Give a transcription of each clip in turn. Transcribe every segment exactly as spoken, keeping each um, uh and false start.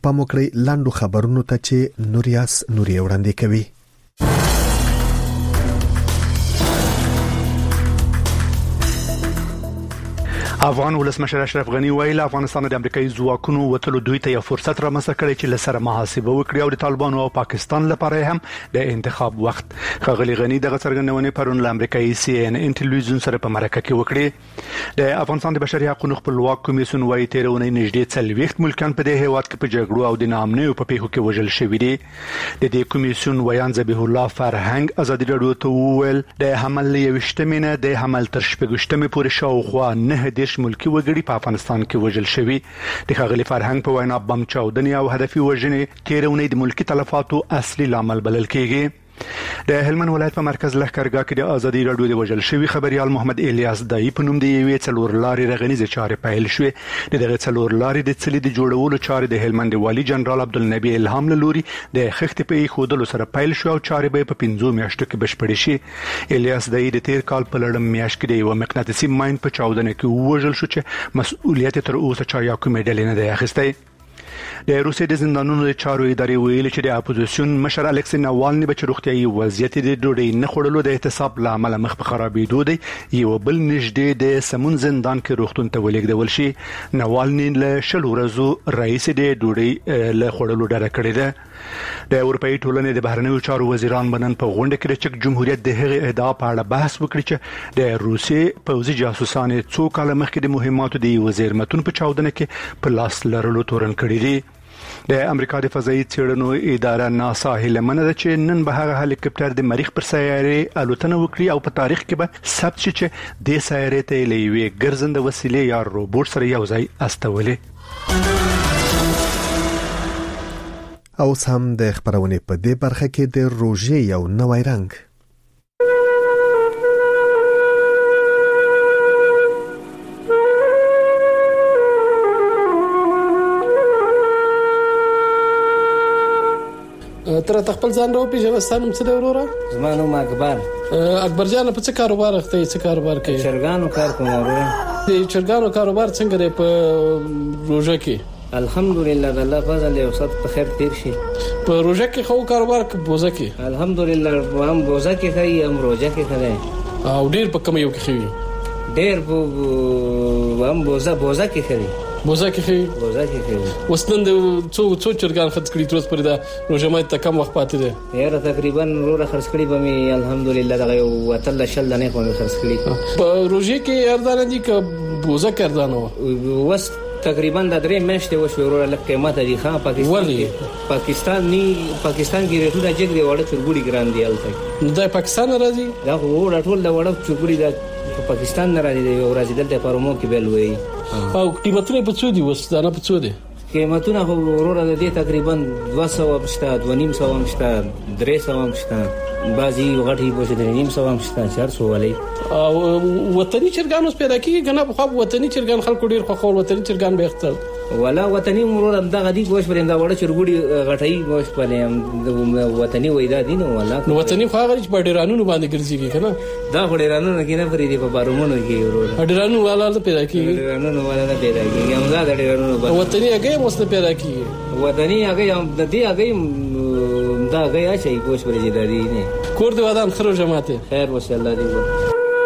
پام وکړئ لاندو خبرونو ته چې نوریاس نوري وړاندې کوي. افغان ولسمشر اشرف غنی ویل افغانستان د امریکایي ځواکونو وټلو دوی ته یو فرصت رامنځته کړی چې لسره محاسبه وکړي او د طالبانو او پاکستان لپاره هم د انتخاب وخت. خغلی غنی دغه څرګندونه پرون له امریکایي سی ان ان ټلویزیون سره په مرکه کې وکړه. د افغانستان د بشري حقوقو خپلواک کمیسیون وايي تیرونه نږدې څلوېښت ملکان په دې هیواد کې په جګړو او د نامنیو په پیښو کې وژل شوي دي. د دې کمیسیون ویان ذبیح الله فرهنګ ازادي راډیو ته وویل د حمل یوشتمه نه د حمل تر شپږشتمه پورې شاوخوا نه د ملکی وګړي په افغانستان کې وژل شوي. د خغلی فرهنګ په وینا بم چاودنې او هدفي وژنې تیرونه د ملکی تلفاتو اصلي لامل بلل کېږي. د هلمند ولایت په مرکز لښکرګاه کې د ازادي راډیو د وژل شوی خبريال محمد الیاس دای په نوم د یوې څلور لارې رغنیزه چارې پیل شوې. دغه څلور لارې د څلې د جوړولو چارې د هلمند والی جنرال عبدالنبی الهام لوري د خښت په خودلو سره پیل شو او چارې به په پنځو میاشتو کې بشپړې شي. الیاس دای د تیر کال په لړم میاشت کې د یو مقناطیسي ماین په چاودنه کې وژل شو چې مسؤلیت تر اوسه چا یا کومې ډلې نه دی اخیستی. د روسیې د زندانونو د چارو ادارې ویلي چې د اپوزیسیون مشر الکسی ناوالني به روغتیايي وضعیت د ډوډۍ نه خوړلو د احتساب لامل مخ په خرابېدو دی. یو بل نږدې د سمون زندان کې روغتون ته ولېږدول شي. ناوالني له شل ورځو رئیس د ډوډۍ له خوړلو ډډه کړې ده. د اروپאי ټولنې د بهرنیو چارو وزیران بنن په غونډه کې د چک جمهوریت د هغې ادعا په اړه بحث وکړي چې د روسیې پوځي جاسوسان څو کال مخکې د مهماتو د وزیر متون په چاودنه کې په لاس لرلو تورن کړی دي. د امریکا د فضایي څېړنو اداره ناسا هیله ده چې نن به هغه هلیکاپټر د مریخ پر سیارې الوتنه وکړي او په تاریخ کې به ثبت شي چې د سیارې ته له یوې ګرځنده وسیلې یا روبوټ سره یو ځای استولې. او سم د خبرونه په دې برخه کې د روژې یو نوی رنګ. تر خپل ځان راو پیژنه ستاسو څه دی وروره؟ زما نوم اکبر. اکبر جان په څه کاروبار اخته څه کاروبار کوي؟ چرګانو کار کوم وروره. د چرګانو کاروبار څنګه دی په روژه کې؟ الحمدلله د الله فضل او ست په خیر تیر شي. په روژه کې خو کاروبار کې بوزه کې الحمدلله هم بوزه کې کوي هم روژه کې کوي. او ډیر په کوم یو کې کوي؟ ډیر په هم بوزه بوزه کې کوي. بوزه کې کوي بوزه کې کوي. وسنن د څو څو چرګان خرڅ کړي تر اوسه پرې دا روژه مې ته کم وخت پاتې دی؟ یاره تقریبا وروره خرڅ کړي به مې الحمدلله دغه یو وتل شل نه خو مې خرڅ کړي. په روژه کې اردان دي ک بوزه کردان و وس تقریبا د درې میاشتې وشو وروره لکه قیمت دي خان پاکستان پاکستان ني پاکستان کې ریټونه جګ دی وړه چرګوړي ګران دی الته. نو د پاکستان راځي دا وړه ټول د وړه چرګوړي د پاکستان نه راځي او راځي دلته پرمو کې بل وي. او قیمتونه په څو دي وس دا نه په څو دي؟ قیمتونه خو وروره د دې تقریبا دوه سوه مشته دوه نیم سوه مشته درې سوه مشته بعضي غټي بوشه درې نیم سوه مشته چار سوه ولې. او وطني چرګان اوس پیدا کیږي کنه په خو وطني چرګان خلکو ډیر خو خو وطني چرګان به اختل ولا وطني وروره دغه دي بوش پرې دا وړه چرګوړي غټي بوش پرې وطني وېدا دي نو ولا نو وطني خو هغه چې ډیرانو باندې ګرځيږي کنه دا ډیرانو نه کینه پرې دی په بارمونو کې وروره ډیرانو والا پیدا کیږي ډیرانو والا نه پیدا کیږي هم دا ډیرانو وطني هغه مست پیدا کیږي وطني هغه هم د دې هغه دا هغه شي بوش پرې دی نه کور دی ودان خرو جماعت خیر وصلی الله دی.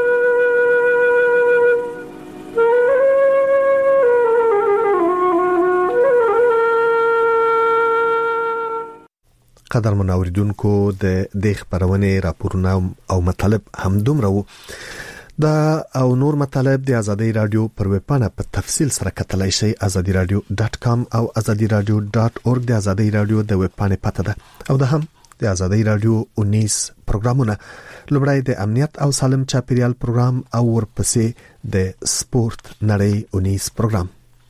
قدر منوریدونکو د دې خبرونه راپورونه او مطالب هم دومره وو. دا او نور مطالب د ازادي رادیو پر ویب پاڼه په تفصیل سره کتلای شئ ازادي رادیو ډاټ کام او ازادي رادیو ډاټ اورګ د ازادي رادیو د ویب پاڼې پته ده. او ده هم د ازادي رادیو انیس پروګرامونه لومړی د امنیت او سالم چاپیریال پروګرام او ورپسې د سپورت نړۍ انیس پروګرام.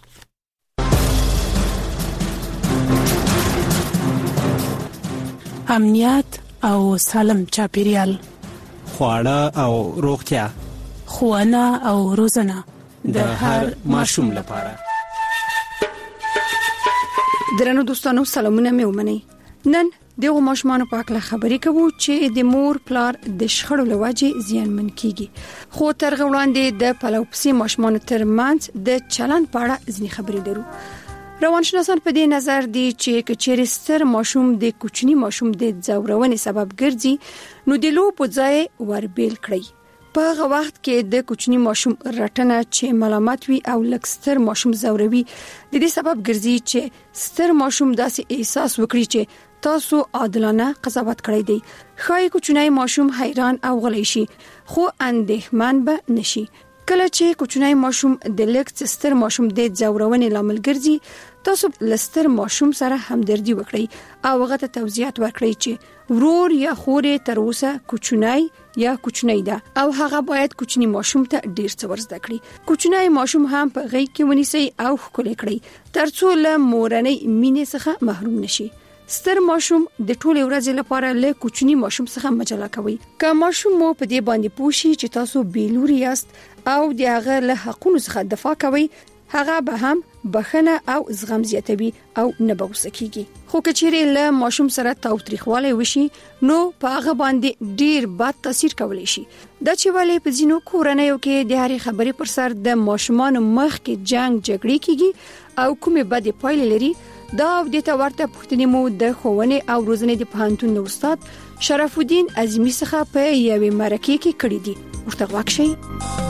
امنیت او سالم چاپیریال، خواړه او روغتیا، ښوونه او روزنه د هر ماشوم لپاره. درنو دوستانو سلامونه مې ومنئ. نن دغه ماشومان په اړه خبرې کوو چې د مور پلار د شخړو لوجې زیانمن کیږي. خو تر وړاندې د پلوپسي ماشومان ترمنځ د چلند په اړه ځینې خبرې درو. روانشناسان په دې نظر دي چې کچېر ستر ماشوم د کوچني ماشوم د ځورونې سبب ګرځي نو د لوبو ځای وربېل کړي. په هغه وخت کې د کوچني ماشوم رټنه چې ملامت وي او لکه ستر ماشوم زوروي د دې سبب ګرځي چې ستر ماشوم داسې احساس وکړي چې تاسو عادلانه قضاوت کړی دی. خای کوچنی ماشوم حیران او غلی شي خو اندېښمن به نشي. کله چې کوچنی ماشوم د لکه ستر ماشوم د زورونې لامل ګرځي تاسو لستر ماشوم سره همدردي وکړئ او هغه ته توضیحات ورکړئ چې ورور یا خورې تر اوسه کوچنی یا کوچنی ده او هغه باید کوچنی ماشوم ته ډیر څه ورزده کړي. کوچنی ماشوم هم په غېږ کې ونیسي او ښکل کړي ترڅو له مورنۍ مینې څخه محروم نشي. ستر ماشوم د ټولې ورځې لپاره له کوچنی ماشوم څخه مجله کوي. که ماشوم مو په دې باندې پوښي چې تاسو بیلوري یاست او د هغه له حقونو څخه دفاع کوي هغه به هم بخنه او زغم زیاتوي او نه به غوسه کیږي. خو کچېرې له ماشوم سره تاوتریخوالی وشي نو په هغه باندې ډیر بد تاثیر کولی شي. دا چې ولې په ځینو کورنیو کې د هرې خبرې پر سر د ماشومان مخ کې جنگ جګړې کیږي او کومې بدې پایلې لري دا د ته ورته پوښتنې مو د ښوونې او روزنې د پوهنتون استاد شرف الدین عظیمی څخه په یوې مرکې کې کړې دي. ورته غوږ شئ.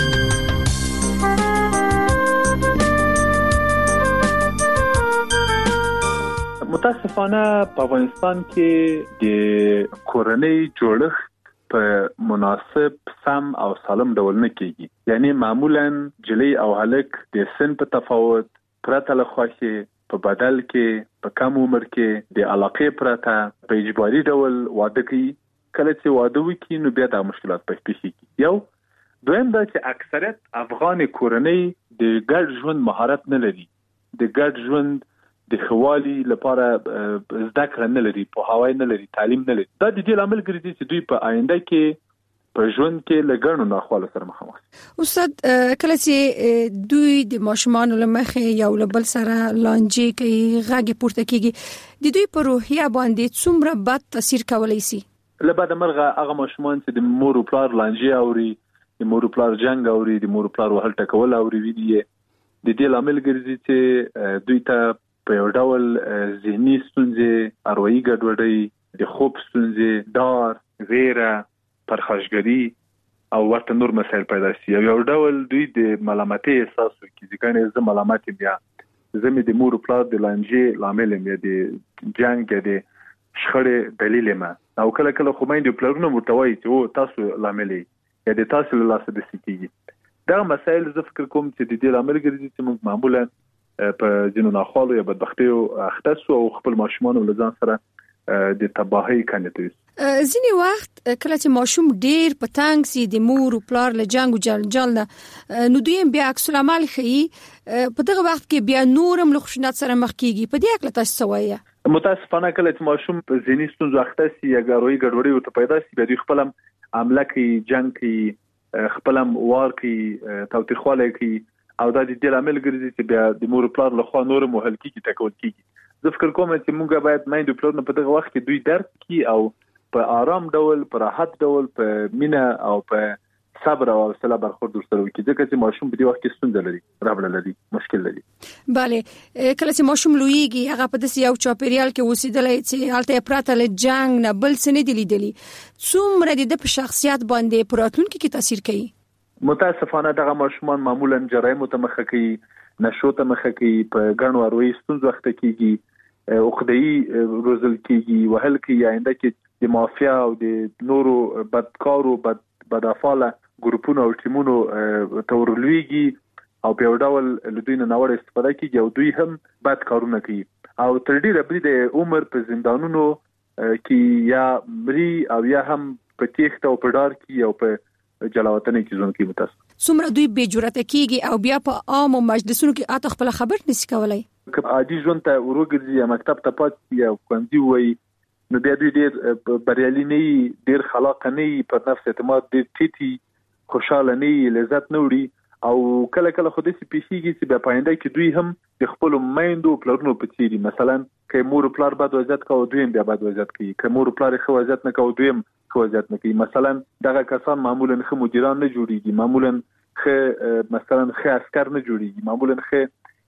متاسفانه په افغانستان کې د کورنۍ جوړښت په مناسب سم او سالم ډول نه کېږي. یعنی معمولاً جلی او هلک د سن په تفاوت پرته له خوښۍ په بدل کې په کم عمر کې د علاقې پرته په اجباري ډول واده کوي. کله چې واده وکړي نو بیا د مشکلات پیښ کېږي. یو دویم دا چې اکثریت افغان کورنۍ د ګډ ژوند مهارت نه لري. د ګډ ژوند د خوالي لپاره زده کړه نه لري، په هواي نه لري، تعلیم نه لري. دا د دې لامل ګرځي چې دوی په آینده کې په ژوند کې لګړنو ناخواله سره مخامخ. استاد کله چې دوی د ماشومان لمخې یو لبل سره لانجې کوي غږی پورته کیږي د دوی په روحیه باندې څومره بد تاثیر کولی شي؟ لبعد مرغه هغه ماشومان چې د مور او پلار لانجې اوري، د مور او پلار جنگ اوري، د مور او پلار وهل ټکول اوري ویني د دې لامل ګرځي چې دوی ته په یو ډول ذهني ستونزې، اروایي ګډوډۍ، د خوب ستونزې، ډار، ویره، پرخاشګري او ورته نور مسایل پیدا شي. یو ډول دوی د ملامتۍ احساس کوي چې زه ملامت یم یا زه مې د مور او پلار د لانجې لامل یم یا د جنګ یا د شخړې دلیل یم. او کله کله خو مې د پلارونو مرتوي چې او تاسو لامل یا د تاسو له لاسه د سکیږي. دا مسایل زه فکر کوم چې د دې لامل ګرځي چې موږ معمولا په ځینو ناخوالو یا بدبختیو اخته سو او خپل ماشومان ول ځان سره د تباهي کنيته. ځینی وخت کله چې ماشوم ډیر پتنګ سي د مور او پلار له جنگ او جنجال نو دوی بیا عکس العمل خي په دغه وخت کې بیا نورم له خشونت سره مخ کیږي. په دې اړه تاسو څه وایي؟ متاسفانه کله چې ماشوم په ځینی ستونزو اخته سي یا ګاروي ګډوډي ورته پیدا سي بیا دوی خپل عمله کوي، جنگ کوي، خپل وار کوي، تاوتریخواله کوي او دا د دې عامل ګرځي چې بیا د مور پلار له خوا نور مو هلکی کی تکول کیږي. زه فکر کوم چې موږ باید مې د پلار په دغه وخت کې دوی درک کی او په آرام ډول، په راحت ډول، په مینا او په صبر او حوصله برخورد سره وکړي ځکه چې ماشوم په دې وخت کې ستونزه لري، رابله لري، مشکل لري. bale کله چې ماشوم لویږي هغه په داسې یو چاپیریال کې اوسېدلی چې هلته پراته له جنگ نه بل څه نه دي لیدلي څومره د په شخصیت باندې په راتلونکي کې تاثیر کوي؟ متاسفانه دغه ماشومان معمولا جرایم ته مخه کوي، نشو ته مخه کوي، په ګڼو اروي ستونزو وخت کېږي، عقده‌ای روزل کېږي، وهل کې آینده کې د مافیا او د نورو بدکارو بد بدافعاله ګروپونو او ټیمونو تورلويږي او په یو ډول لدوی نه نوړ استفاده کیږي او دوی هم بد کارونه کوي او تر ډیره بری د عمر په زندانونو کې یا مری او یا هم په تیښت او په ډار کې او په جلاوطن کې ځون کې متاسف. څومره دوی بے جرأته کیږي او بیا په عام مجلسونو کې اته خپل خبر نشي کولای. که عادي ژوند ته ورګرځي یا مکتب ته پاتې یا کوندي وای نو بیا دوی ډیر بریالي نه، ډیر خلاق نه، پر نفس اعتماد ډیر ټیټي، خوشاله نه، لذت نه وړي او کله کله خو دې پیښیږي چې بیا پاینده کې دوی هم د خپل مایندو پلانونو په څیر مثلا که مور پلار بد وضعیت کوي دوی هم بیا بد وضعیت کوي، که مور پلار ښه وضعیت نه کوي دوی هم ښه وضعیت نه کوي. مثلا دغه کسان معمولا ښه مدیران نه جوړیږي، معمولا ښه مثلا ښه عسكر نه جوړیږي، معمولا ښه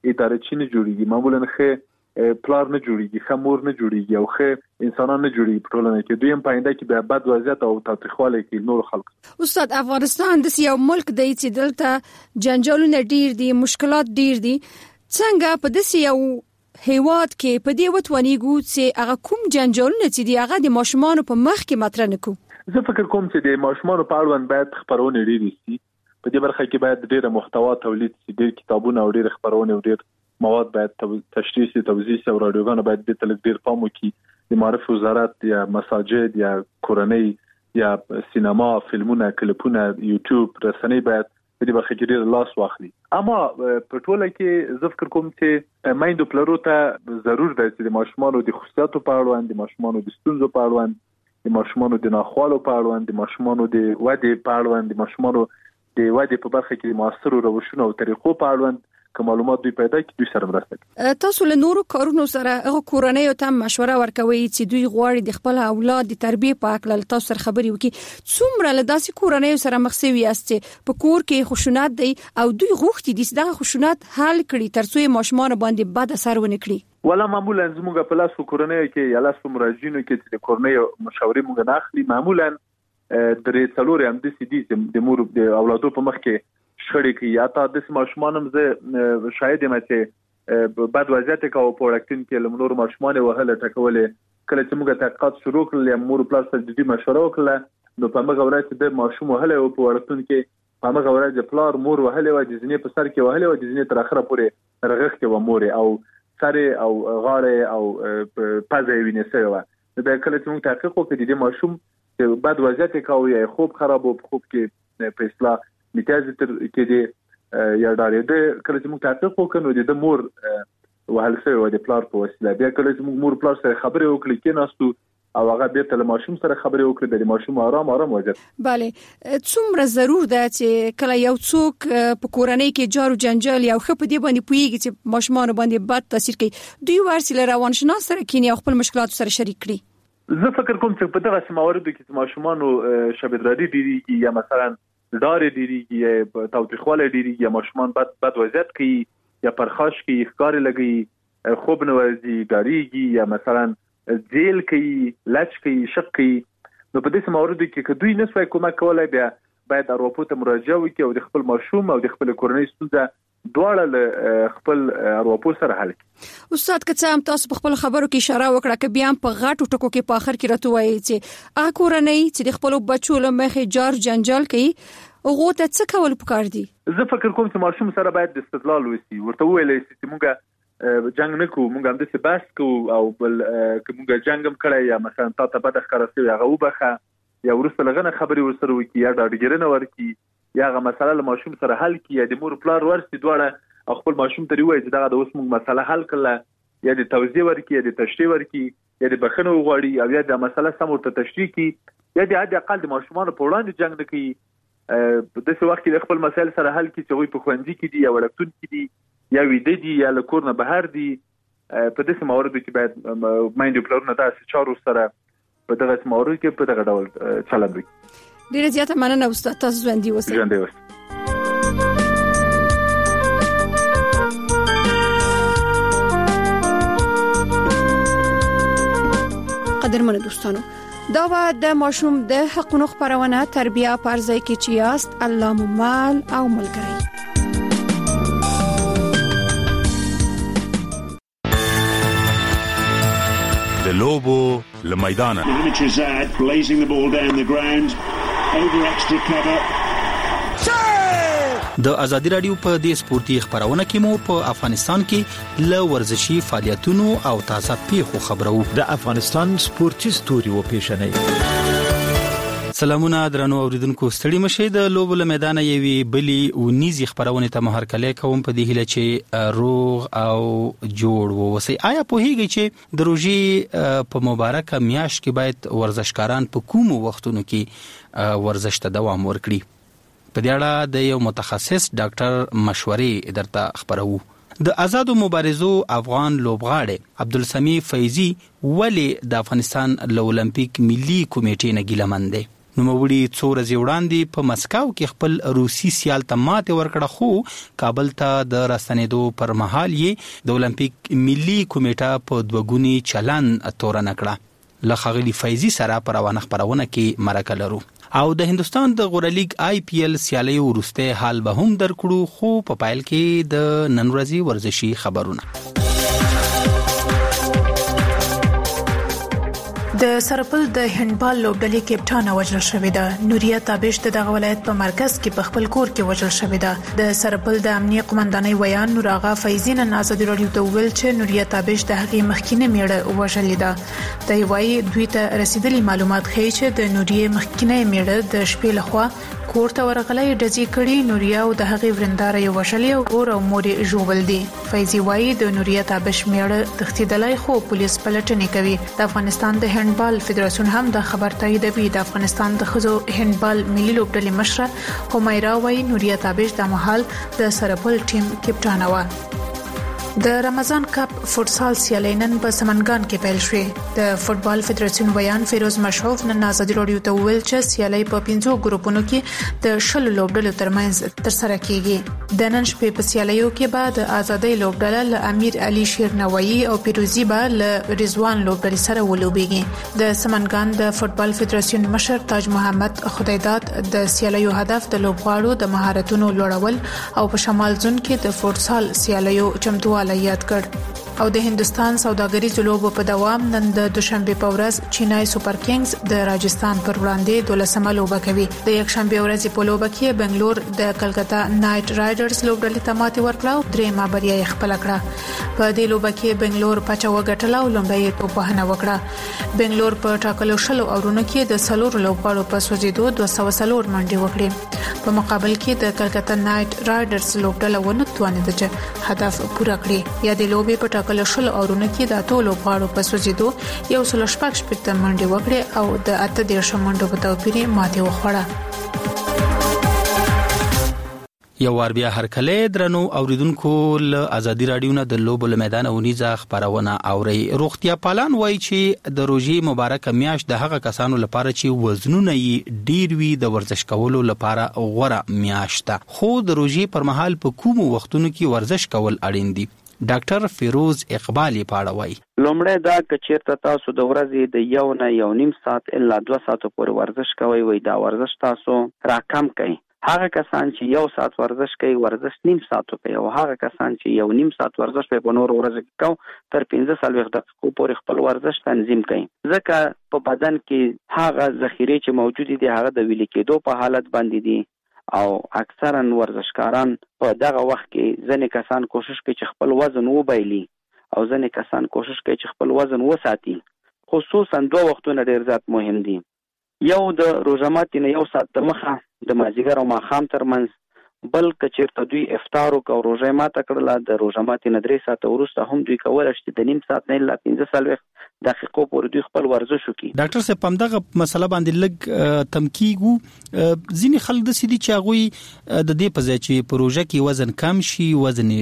ادارچی نه جوړیږي، معمولا خې پلار نه جوړیږي، خمور نه جوړیږي او خې انسانان نه جوړیږي په ټولنه کې. دویم پاینده کې به بد وضعیت او تاریخواله کې نور خلک. استاد افغانستان د یو ملک دی چې دلته جنجالونه ډیر دي، مشکلات ډیر دي، څنګه په داسې یو هیواد کې په دې وتونیږو چې هغه کوم جنجالونه چې دی هغه د ماشومان په مخ کې مطرح نکو؟ زه فکر کوم چې د ماشومان په اړوند باید خبرونه ډېرې شي. په دې برخه کې باید ډېر محتوا تولید شي، ډېر کتابونه او ډېر خبرونه او ډېر مواد باید تشریح شي، توزیع شي او رادیوګانو باید د تل ډېر پام وکړي. د معرف وزارت یا مساجد یا کورنۍ یا سینما، فلمونه، کلیپونه، یوټیوب رسنۍ باید په دې برخه کې ډېر لاس واخلي. اما په ټوله کې زه فکر کوم چې مایندو پلرو ته ضرور دی چې د ماشومانو د خصوصیاتو په اړوند، د ماشومانو د ستونزو په اړوند، د ماشومانو د ناخوالو په اړوند، د ماشومانو د ودې په اړوند، د ماشومانو د ودې په برخه کې د موثرو روشونو او طریقو په اړوند که معلومات دوی پیدا کړي، دوی سره مرسته کوي. تاسو له نورو کارونو سره هغه کورنۍ ته مشوره ورکوي چې دوی غواړي د خپل اولاد د تربیه په اړه تاسو سره خبرې وکړي. څومره له داسې کورنۍ سره مخ شوي یاست چې په کور کې خشونت دی او دوی غوښتي دي چې دغه خشونت حل کړي ترڅو یې ماشومان باندې بد اثر ونه کړي؟ ولا معمولا زموږ په لاس کورنۍ کې یا لاس مراجعینو کې چې د کورنۍ مشورې موږ نه اخلي، معمولا درې څلور هم د سي دي د مور د اولادو په مخ کې شخړې کوي. یا تا د ماشومان هم زه شاید یم چې بد وضعیت کوي په وړکتون کې لمنور ماشومان وهله ټکولې. کله چې موږ تحقیقات شروع کړل یا مور پلار سره جدي مشوره وکړه نو په هغه ورځ د ماشوم وهله او په وړکتون کې په هغه ورځ پلار مور وهله و د ځینې په سر کې وهله و د ځینې تر اخره پورې رغښت و مور او سره او غاړه او پزې وینې سره. دا کله چې موږ تحقیق وکړو د ماشوم بد وضعیت کوي یا خوب خراب او خوب کې په اصلاح میتاز تر کې دی یا ډارې ده. کله چې موږ تحقیق وکړو د مور وهل سره و د پلار په وسیله، بیا کله چې موږ مور پلار سره خبرې وکړو کې ناستو او هغه بیرته له ماشوم سره خبرې وکړي، د ماشوم آرام آرام وځي. bale څومره ضرور ده چې کله یو څوک په کورنۍ کې جار او جنجال یا خپ دی باندې پويږي چې ماشومان باندې بد تاثیر کوي، دوی ورسره روانشناس سره کینی او خپل مشکلات سره شریک کړي. زه فکر کوم چې په دغه مواردو کې ماشومان شبدرادي ډیریږي یا مثلا ډار ډیریږي یا توتخواله ډیریږي یا ماشومان بد بد وضعیت کوي یا پرخاش کوي، ښکار لګي، خوب نه ورځي، ډاریږي یا مثلا ځیل کوي، لچ کوي، شک کوي. نو په دې مواردو کې دوی نه سوای کومک کولای، بیا باید ارواپو ته مراجعه وکړي او د خپل ماشوم او د خپل کورنۍ ستونزه دواړه له خپل ارواپو سره حل کړي. استاد که هم تاسو په خپل خبرو کې اشاره وکړه چې بیا په غاټو ټکو کې په اخر کې راته وایي چې هغه کورنۍ چې د خپل بچو له مخې جار جنجال کوي هغه ته څه کول پکار دي؟ زه فکر کوم چې ماشوم سره باید د استدلال وسی، ورته ویل شي چې موږ جنگ نه کوو، موږ هم د څه بحث کوو او بل که موږ جنگ هم کړی یا مثلا تا ته بد ښکاره شوی هغه وبخه یا وروسته لغنه خبرې ورسره وکړي یا ډاډګیرنه ورکړي یا هغه مسله له ماشوم سره حل کړي یا د مور پلار ورسي دواړه خپل ماشوم ته وایي چې دغه د اوس موږ مسله حل کړله یا د توضیح ورکړي یا د تشریح ورکړي یا د بخښنه وغواړي او یا د مسله سم ورته تشریح کړي یا د حد اقل د ماشومانو په وړاندې جنگ نه کوي. په داسې وخت کې د خپل مسایل سره حل کړي چې هغوی په ښوونځي کې دي یا وړکتون کې دي یا ویده دي یا له کور نه بهر دي. په داسې مواردو کې باید میندې پلرونه داسې چارو سره په دغه مواردو کې په دغه ډول چلند وکړي. ډېره زیاته مننه استاد، تاسو ژوندي اوسئ. ژوندي اوسئ. قدرمنو دوستانو، دا و د ماشوم د حقونو خبرونه تربیه پرځای کې چې یاست الله مو مال او ملګری. د لوبو له میدانه Mitrezad blazing the ball down the ground over extra cover. د ازادي رادیو په دې سپورتي خبرونه کې مو په افغانستان کې له ورزشي فعالیتونو او تازه پیښو خبرو. د افغانستان سپورتي ستوري و پیښنې. سلامونه درنو اوریدونکو، ستړي مشه د لوبو له میدانه یوي بلی او نيزي خبرونه ته مهرکله کوم په دې هله چې روغ او جوړ ووسی. آیا په هیږي چې د روزي په مبارکه میاشت کې باید ورزشکاران په کوم وختونو کې ورزش ته دوام ورکړي؟ په دې اړه د یو متخصص ډاکټر مشورې درته خبرو. د آزادو مبارزو افغان لوبغاړي عبدالسمی فیضی ولی د افغانستان له اولمپیک ملي کمیټې نه ګیلمن دی. نوموړي څو ورځې وړاندې په مسکو کې خپل روسي سیال ته ماته ورکړه، خو کابل ته د راستنېدو پر مهال یې د اولمپیک ملي کمیټه په دوګونی چلن تورن کړه. لخغلی فیضی سره پر روانه خبرونه کې مرکه لرو او د هندستان د غوره لیگ آی پی ایل سیالي ورسته حال به هم درکړو، خو په پایل کې د نن ورځې ورزشي خبرونه. د سرپل د هندبال لوبډلې کپټان وژل شوې ده. نوریا تابش د دغه ولایت په مرکز کې په خپل کور کې وژل شوې ده. د سرپل د امنیه قومندانۍ ویان نور آغا فیضین نازادي رادیو ته ویل چې نوریا تابش د هغې مخکینه میړه وژلې ده. د یوای دوی ته رسیدلي معلومات ښیي چې د نوریا مخکینه میړه د شپې لخوا کور ته ورغلې ډزې کړي. نوریا او د هغې ورندار یې وژلې او اور او مور یې ژوبل دي. فیضی وایي د نوریا تابش میړه تښتېدلی، خو پولیس پلټنې کوي. د افغانستان د هندبال فدراسیون هم د خبر تاییدوي. د افغانستان د ښځو هندبال ملي لوبډلې مشره همیرا وایي نوریا تابش د مهال د سرپل ټیم کپټانه وه. د رمضان کپ فوتسال سیالي نن په سمنګان کې پیل شوې. د فوتبال فدراسیون ویان فیروز مشعوف نن آزادي رادیو ته ویل چې سیالي په پنځو ګروپونو کې د شل لوبډلو ترمنځ ترسره کیږي. د نن شپې په سیالیو کې به د آزادۍ لوبډله له امیر علي شیرنوایی او پیروزي به له رضوان لوبډلې سره ولوبېږي. د سمنګان د فوتبال فدراسیون مشر تاج محمد خدایداد د سیالیو هدف د لوبغاړو د مهارتونو لوړول او په شمال زون کې د فوتسال سیالیو چمتووالی یاد کړ. او د هندستان سوداګریزو لوبو په دوام نن د دوشنبه په ورځ چینای سوپر کینګز د راجستان پر وړاندې دولسمه لوبه کوي. د یکشنبه ورځ په لوبه کې بنگلور د کلکتا نایټ رایډرز لوبډلې ته ماتې ورکړه او درېمه بریا یې خپل کړه. په دې لوبه کې بنگلور پچا وګټله او لومړی توپخنه وکړه. بنگلور په ټاکلو شلو اورونو کې د سلور لوبغاړو په سوځېدو دوه سوه څلور منډې وکړې. په مقابل کې د کلکتا نایټ رایډرز لوبډله ونه توانېده چې هدف پوره کړي. یا د لوبې په ټاکلو شلو اورونو کې د اتو لوبغاړو په سوځېدو یو سل شپږ شپږ منډې وکړې او د اته دېرش منډو په توپیر ماتې وخوړه. یو وار بیا هرکله درنو اوریدونکو له ازادي رادیو نه د لوبو له میدان اونیزه خبرونه اوري. روغتیا پالان وایي چې د روژې مبارکه میاشت د هغه کسانو لپاره چې وزنونه یې ډیر وي د ورزش کولو لپاره غوره میاشت ده، خو د روژې پر مهال په کومو وختونو کې ورزش کول اړین دي. ډاکټر فیروز اقبال یې پاړه وایي لومړی دا که چیرته تاسو د ورځې د یو نه یو نیم ساعت الا دوه ساعتو پورې ورزش کوئ، وایي دا ورزش تاسو راکم کړئ. هغه کسان چې یو ساعت ورزش کوي ورزش نیم ساعت کوي، او هغه کسان چې یو نیم ساعت ورزش په نور ورځ کې کوي تر پنځه څلوېښت دقیقو پورې خپل ورزش تنظیم کوي. ځکه په بدن کې هغه ذخیره چې موجود دي هغه د ویلې کېدو په حالت باندې دي، او اکثرا ورزشکاران په دغه وخت کې ځینې کسان کوشش کوي چې خپل وزن وبایلي او ځینې کسان کوشش کوي چې خپل وزن وساتي. خصوصا دوه وختونه ډېر زیات مهم دي. یو د روژه ماتي نه یو ساعت د مخه د مازدیګر او ماښام ترمنځ، بل که چیرته دوی افطار وکړ او روژه ماته کړله د روژه ماتي نه درې ساعته وروسته هم دوی کولی شي د نیم ساعت نه الا پنځه څلوېښت دقیقو پورې دوی خپل ورزش وکړي. ډاکټر صاحب په همدغه مسله باندې لږ تم کیږو. ځینې خلک داسې دي چې هغوی د دې په ځای چې په روژه کې وزن کم شي وزن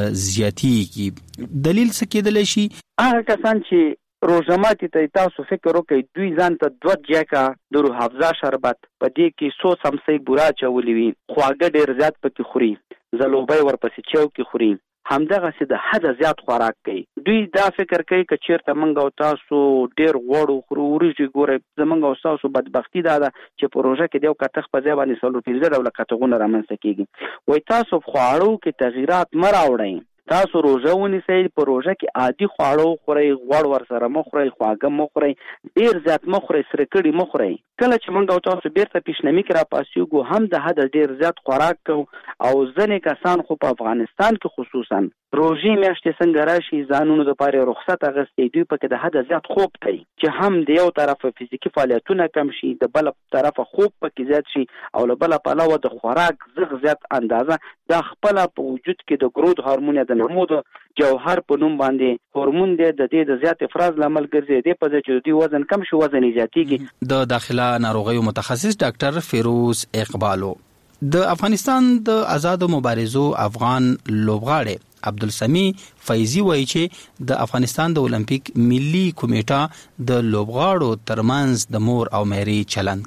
زیاتېږي، دلیل څه کېدلی شي؟ هغه کسان چې روژه ماتي ته تاسو فکر وکړئ دوی ځان ته دوه جیکه د روح افزا شربت په دې کې څو څمڅۍ بوره اچولي وي، خواږه ډېر زیات پکې خوري، ځلوبۍ ورپسې چوکې خوري، همدغسې د حده زیات خوراک کوي. دوی دا فکر کوي که چیرته موږ او تاسو ډېر غوړ وخورو وریجې ګورئ زموږ او ستاسو بدبختي دا ده چې په روژه کې د یو کتغ په ځای باندې څلور پنځه ډوله کتغونه رامنځته کېږي. وایي تاسو په خواړو کې تغییرات مه راوړئ، تاسو روژه ونیسئ، په روژه کې عادي خواړه وخورئ، غوړ ورسره مه خورئ، خواږه مه خورئ، ډېر زیات مه خورئ، سره کړي مه خورئ. کله چې موږ او تاسو بیرته پیشنمي کې راپاسېږو هم د حده ډېر زیات خوراک کوو. او ځینې کسان خو په افغانستان کې خصوصا روژې میاشتې څنګه راشي ځانونو دپاره رخصت اخیستی، دوی پکې د حده زیات خوب کوي چې هم د یو طرفه فزیکي فعالیتونه کم شي، د بله طرفه خوب پکې زیات شي، او له بله پلوه د خوراک زغ زیات اندازه دا خپله په وجود کې د ګروت هارمون د نمو د جوهر په نوم باندې هورمون دی، د دې د زیات افراز لامل ګرځي. دې په ځای چې دوی وزن کم شي وزن یې زیاتېږي. د داخله ناروغیو متخصص ډاکټر فیروز اقبالو. د افغانستان د آزادو مبارزو افغان لوبغاړي عبدالسمی فیضی وایي چې د افغانستان د اولمپیک ملي کمیټه د لوبغاړو ترمنځ د مور او مهرې چلند کوي.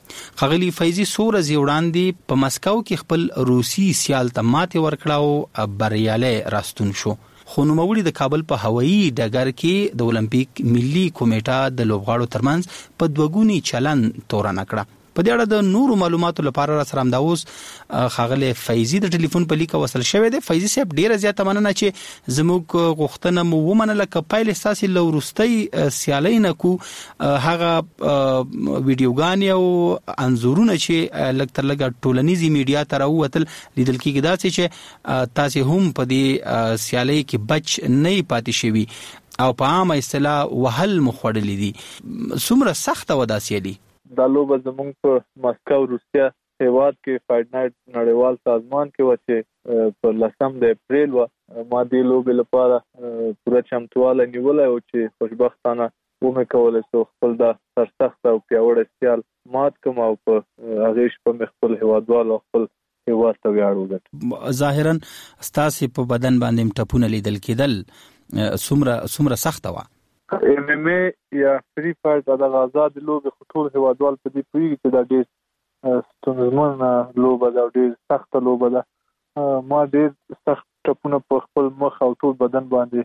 خغلی فیضی سور از وړاندې په مسکو کې خپل روسي سیال ته ماته ورکړاو بریاله راستون شو. خو نوموړي د کابل په هوایي ډګر کې د اولمپیک ملي کمیټه د لوبغاړو ترمنځ په دوګونی چلن تورن کړه. په دې اړه د نورو معلوماتو لپاره را سره همداوس خغلی فیضی د ټلیفون په لیک وصل شوی دی. فیضی صاحب ډیره زیاته مننه چې زموږ غوښتنه مو ومنله. کپایل اساسي لورستي سیالي نه کو هغه ویډیوګان او انزورونه چې لکتر لګ ټولنیزي میډیا ته راووتل لیدل کېږي دا چې تاسو هم په دې سیالي کې بچ نه پاتې شوي او په عامه اصطلاح وهل مخوړلې دي. څومره سخت و دا سیالي؟ دا لوبه زمونږ په مسکو روسیا هیواد کې فایټ نایټ نړیوال سازمان کې و چې په لسم د اپریل و ما دې لوبې لپاره پوره چمتواله نیولای او چې خوشبختانه ومې کولای سو خپل دا سرسخت او پیاوړی سیال مات کوم او په هغه شپه خپل هیوادوال او خپل هیواد ته ویاړ وګټم. ظاهرا ستاسو په بدن باندې ټپونه لیدل کېدل څومره څومره سخت و؟ ایم ایم ای یا فری فایټ د آزاد لوبې خطور هیوادوال په دې پوری کې دا ډېر ستونزمن لوبه ده او ډېر سخت لوبه ده. ما ډېر سخت ټپونه په خپل مخ او ټول بدن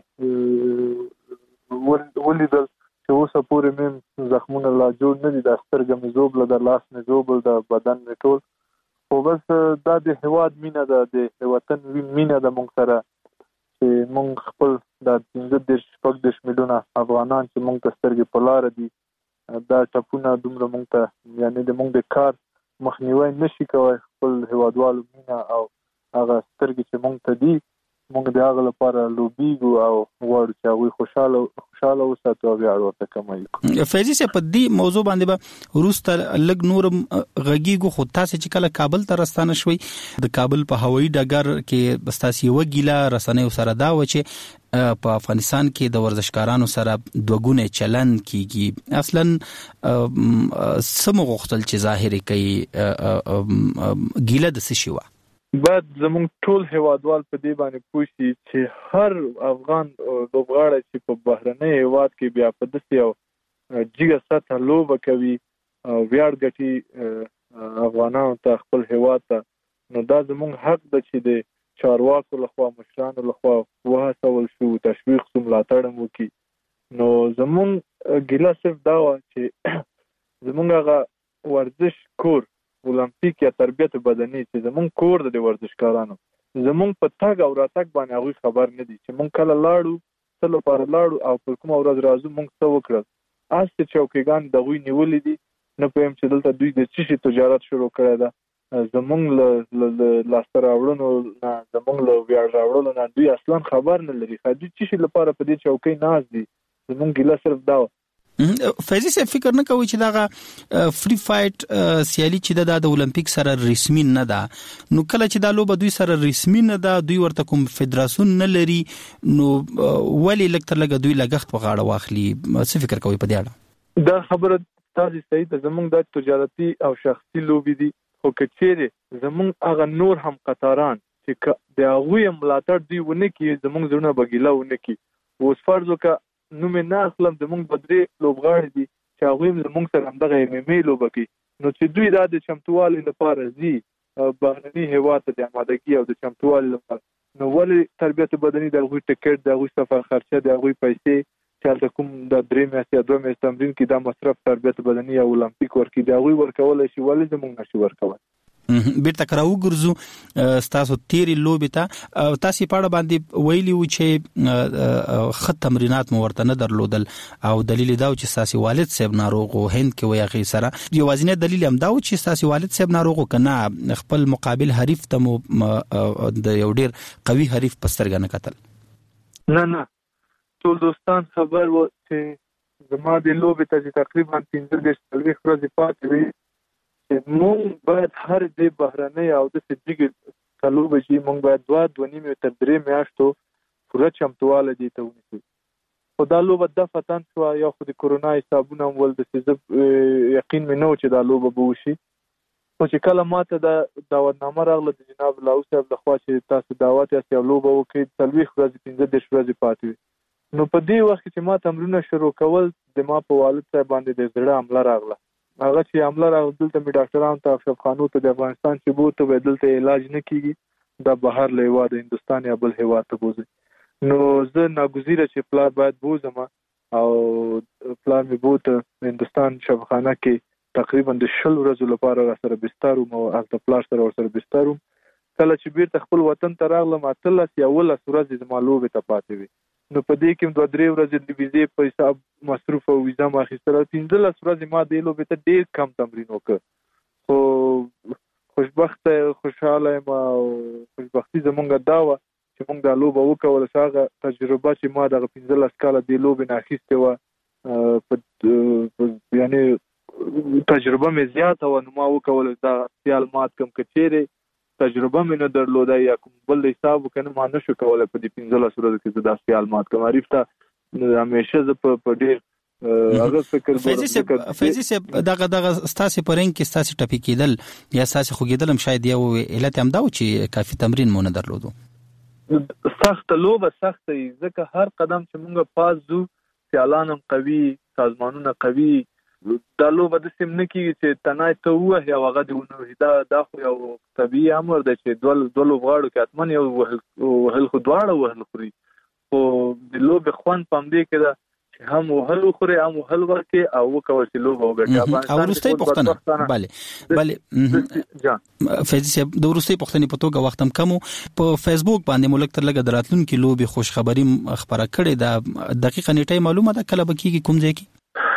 باندې ولیدل چې اوس پورې مې زخمونه لا جوړ نه دي. د سترګې مې زوبله د لاس مې زوبل د بدن مې ټول. خو بس دا د هیواد مینه ده د وطن مینه ده مونږ سره چې مونږ خپل د پنځه دېرش شپږ دېرش میلیونه افغانان چې مونږ ته سترګې په لاره دي دا ټپونه دومره مونږ ته یعنې د مونږ د کار مخنیوی نشي کولی. خپل هیوادوالو مینه او هغه سترګې چې مونږ ته دي مونږ د هغه لپاره لوبیږو او غواړو چې هغوی خوشحاله خوشحاله وساتو او ویاړ ورته کموي. فیضي صاحب په دې موضوع باندې به وروسته لږ نور غږیږو. خو تاسو چې کله کابل ته راستانه شوي د کابل په هوایي ډګر کې ستاسو یوه ګیله رسنیو سره دا و چې په افغانستان کې د ورزشکارانو سره دوګونه چلن کیږي. اصلا سمو غوښتل چې ظاهري کوي ګیله د څه شي و؟ بعد زمونږ ټول هیوادوال په دې باندې پوه شي چې هر افغان لوبغاړی چې په بهرني هیواد کې بیا په داسې یو جګه سطحه لوبه کوي او ویاړ ګټي افغانانو ته خپل هیواد ته، نو دا زمونږ حق ده چې د چارواکو لخوا مشرانو لخوا وهڅول شو تشویق شو ملاتړ مو وکړي. نو زمونږ ګیله صرف دا وه چې زمونږ هغه ورزش کور اولمپیک یا تربیت بدني چې زمونږ کور د ورزشکارانو زمونږ په تګ او راتګ باندې هغوی خبر نه دي چې مونږ کله لاړو څه لپاره لاړو او پر کومه ورځ راځو مونږ څه وکړل. اس چې چوکیګان د هغوی نیولې دي نه پوهیم چې دلته دوی د څه شي تجارت شروع کړی ده. زمونږ له لاسته راوړنو نه زمونږ له ویاړ راوړلو نه دوی اصلا خبر نه لري. دوی څه شي لپاره په دې چوکۍ ناست دي. زمونږ ګیله صرف دا وه. فیضي صاحب فکر نه کوي چې دا فری فایټ سیالي چې د اولمپیک سره رسمي نه ده، نو کله چې دا لوبه دوی سره رسمي نه ده، دوی ورته کوم فدراسیون نه لري، نو ولی لکتر لګه دوی لګښت په غاړه واخلي؟ څه فکر کوي په دې اړه؟ دا خبره تاسو صحیح ده. زمونږ د تجارتي او شخصي لوبې دي، خو کچېره زمونږ هغه نور هم قطاران چې د هغوی ملاتړ دوی ونه کړي زمونږ زړونه به ګیله ونه کړي. اوس فرض وکړه نو مې نه اخلم زمونږ به درې لوبغاړي دي چې هغوی زمونږ سره همدغه ایم ایم ای لوبه کوي، نو چې دوی دا د چمتووالي لپاره ځي بهرني هیواد ته د امادګي او د چمتووالي لپاره، نو ولې تربیت بدني د هغوی ټکټ د هغوی سفر خرچه د هغوی پیسې چې هلته کوم د درې میاشتې یا دوه میاشتې تمرین کې دا مصرف تربیت بدني یا اولمپیک ورکړي د هغوی ورکولی شي، ولې زمونږ نشي ورکولی؟ بیرته کراو ګرځو ستاسو تیری لوبې ته. تاسو په اړه باندې ویلي و چې خط تمرینات مو ورته نه درلودل او دلیل دا و چې تاسو والد صاحب ناروغ و هند کې وي اخی سره. یوازینی دلیل هم دا و چې تاسو والد صاحب ناروغ و کنه خپل مقابل حریف ته مو د یو ډیر قوي حریف پسترګ نه کتل؟ نه نه ټول دوستان خبر و چې زما د لوبې ته تقریبا پنځه دېرش څلوېښت ورځې پاتې وي چې مونږ باید هر دې بهرنۍ او داسې جګې څلور بجې مونږ باید دوه دوه نیمې تر درې میاشتو پوره چمتواله دې ته ونیسو. خو دا لوبه دفعتاً شوه، یا خو د کرونا حسابونه هم ول داسې زه یقین مې نه و چې دا لوبه به وشي. خو چې کله ما ته دا دعوتنامه راغله د جناب لاهو صاحب لخوا چې تاسو دعوت یاست یو لوبه وکړئ څلوېښت ورځې پنځه دېرش ورځې پاتې وي، نو په دې وخت کې چې ما تمرینونه شروع کول د ما په والد صاحب باندې د زړه حمله راغله هغه چې عمله راغلته می ډاکټرانو ته اشرف خانو ته د افغانستان چې بو ته بدلته علاج نه کیږي دا بهر له هوا د هندستان یا بل هوا ته بوزي نو زه ناګزیره چې پلار باید بوزم او پلار می بو ته هندستان شفاخانه کې تقریبا د شل ورځې لپاره را سره بستر او د پلار سره ور سره بستر کله چې بیرته خپل وطن ته راغلم اتلس یا ولس ورځې د مالوبه ته پاتې وي نو په دې کې دوه درې ورځې د ویزې په حساب مصروف او ویزا ما اخیستل پنځلس ورځې ما د لوبې ته ډېر کم تمرین وکړ خو خوشبخت خوشاله ما او خوشبختی زمونږ دا و چې موږ د لوبه وکول هغه تجربه چې ما د پنځلس کال د لوبې نه اخیسته و په یعنی تجربه مې زیاته و نو ما وکول دا سیال مات کم کچېره تجربه مې نه درلوده یا کوم بل حساب کنه ما نشو کولای په دې پنځلس ورځې کې د داسې معلومات کوم عارفته همیشه ز په ډېر هغه فکر کوم فیضی صاحب دغه دغه ستاسو پرنګ کې ستاسو ټپی کېدل یا ستاسو خوګېدل هم شاید یو علت هم دا و چې کافي تمرین مو نه درلودو سخت لوبه سخت ځکه هر قدم چې مونږ پاس ځو سیالانم قوي سازمانونه قوي دا لوبه د سیم نه کیږي چې تنای ته وه یا هغه د نو دا د خو یو طبيعي امر دی چې دول دول غواړو کې اتمن یو وهل خو دواړه وهل خوري خو د لوبه خوان پم دی کې دا چې هم وهل خوري هم وهل ورکه او وکول چې لوبه وګټي او ورستۍ پښتنه bale bale فیضی صاحب د ورستۍ پښتنې په توګه وخت هم کمو په فیسبوک باندې ملک تر لګ دراتلونکو لوبه خوش خبري خبره کړې دا دقیقه نیټه معلومه ده کله به کیږي کوم ځای کې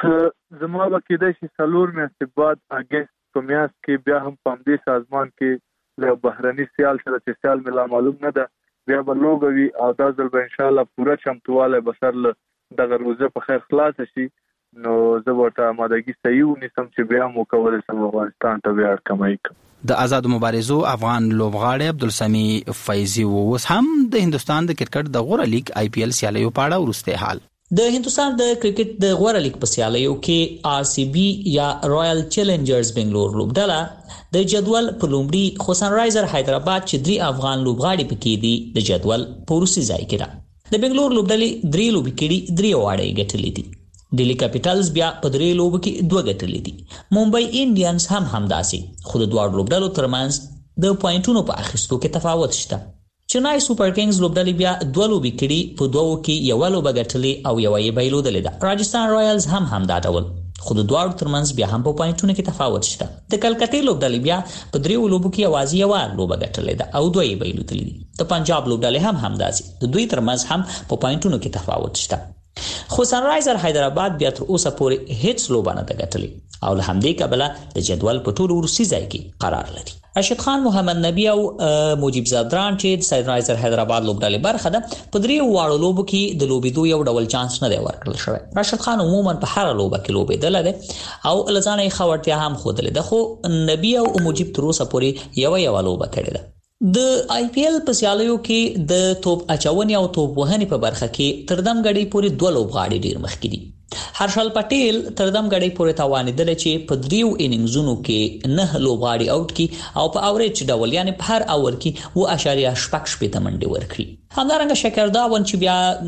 زما به کېدای شي څلور میاشتې بعد اگست په میاشت کې بیا هم په دې سازمان کې له بهرني سیال سره چې سیال ملا معلوم نه ده بیا به لوبه وي او دا ځل به ان شاء الله پوره چمتواله بسر له دغه روزه په خیر خلاص شي نو زه ورته آمادګي صحیح ونیسم چې بیا مو کولای شم افغانستان ته بیا کمای کوم د آزاد مبارزو افغان لوبغاړی عبدالسمی فیضی اوس هم د هندستان د کرکټ د غوړه لیګ آی پی ایل سیالیو پاړه ورسته حال د هندستان د کرکټ د غوړه لیګ په سیالیو کې آر سی بی یا رائل چیلنجرز بنگلور لوبډله د جدول په لومړي خو سن رایزر حیدرآباد چې درې افغان لوبغاړي پکې دي د جدول په وروستي ځای کې ده د بنگلور لوبډلې درې لوبې کړي درې واړې ګټلې دي ډیلی کیپټلز بیا په درې لوبو کې دوه ګټلې دي ممبئی انډینز هم همداسې خو د دوه لوبډلو ترمنځ د پوینټونو په اخیستو کې تفاوت شته چنای سوپر کینګز لوبډلې بیا دوه لوبې کړي په دوو کې یو لوبه ګټلې او یو یې بایلودلې ده راجستان رایلز هم همدا ډول خو د دوه ترمنځ بیا هم په پوینټونو کې تفاوت شته د کلکتې لوبډلې بیا په دریو لوبو کې یوازې یو لوبه ګټلې ده او دوه یې بایلودلې دي د پنجاب لوبډلې هم همداسې د دوی ترمنځ هم په پوینټونو کې تفاوت شته خو سن رایزر حیدرآباد بیا تر اوسه پورې هیڅ لوبه نه ده ګټلې او له همدې کبله د جدول په ټولو وروستي ځای کې قرار لري راشد خان محمد نبی او مجيب زادران چې سن رایزر حیدرآباد لوبډلې برخه ده په دریو واړو لوبو کې د لوبېدو یو ډول چانس نه دی ورکړل شوی راشد خان عموما په هر لوبه کې لوبېدل دی او لزانه یې خبرتیا هم خوده ده خو نبی او مجيب تر اوسه پورې یو یو لوبه کړې ده د آی پی ایل په سیالیو کې د توپ اچونې او توپ وهنې په برخه کې تردم غړي پورې دوه لوبغاړي ډیر مخکې دي هرشل پټیل تردم غړي پورې توانیدل چې په دریو انینګزونو کې نه لوبغاړي اوټ کی او په اوریج ډول یعنی په هر اور کې و اشاریه شپږ شپې منډي ورکړي همدارنګه شکرداون چې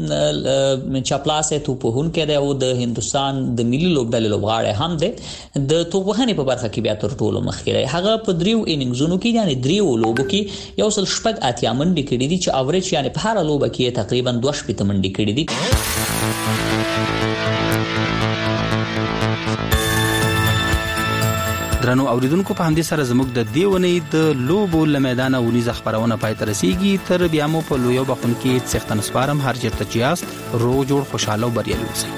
بیا چاپلاسه توپهون کې دی او د هندستان د ملي لوبډلې لوبغاړي هم دی د توپهنې په برخه کې بیا تر ټولو مخکې دی هغه په دریو انینګزونو کې یعنی دریو لوبو کې یو سل شپږ اتیا منډي کړي دي چې اوریج یعنی په هر لوبه کې تقریبا دوه شپې منډي کړي دي درنو اوریدونکو په همدې سره زموږ د دیونې د لوبو لمیدان او نيزه خبرونه پای ته رسیږي تر بیا مو په لویو بخون کې څښتن سپارم هر چیرته چیاست روغ جوړ خوشاله او بریالي اوسئ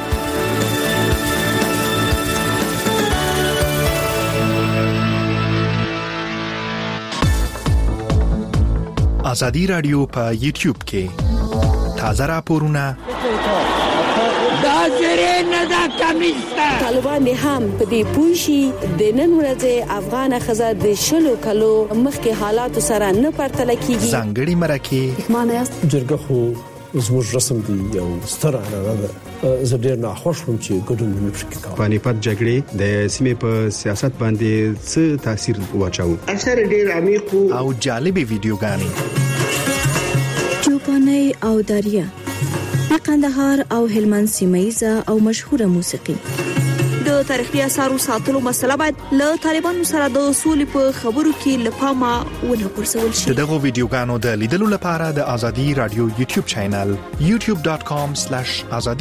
ازادي رادیو په یوټیوب کې تازه راپورونه دا زری نه دا کمیسته طالبان هم په دې پوښي د نن ورځې افغان خزه د شلو کلو مخکې حالات سره نه پرتل کیږي ځانګړي مرکه معنی جرګه خو زموږ رسم دی یو ستر عنعنه ده زه ډیر ناخوښ وم چې ګډون مې پکې کاوه پانیپت جګړې د سیمې په سیاست باندې څه تاثیر واچاو اثر ډیر عمیق او جالب ویډیوګانې چوپاني او دریا د قندهار او هلمند سیمایزه او مشهوره موسیقي د تاریخي آثارو ساتلو مسله باید له طالبانو سره د سولې په خبرو کې لپاره ونه پرسول شي. دغه ویډیوګانو د لیدلو لپاره د ازادي رادیو یوټیوب چینل یوټیوب ډاټ کام سلیش ازادي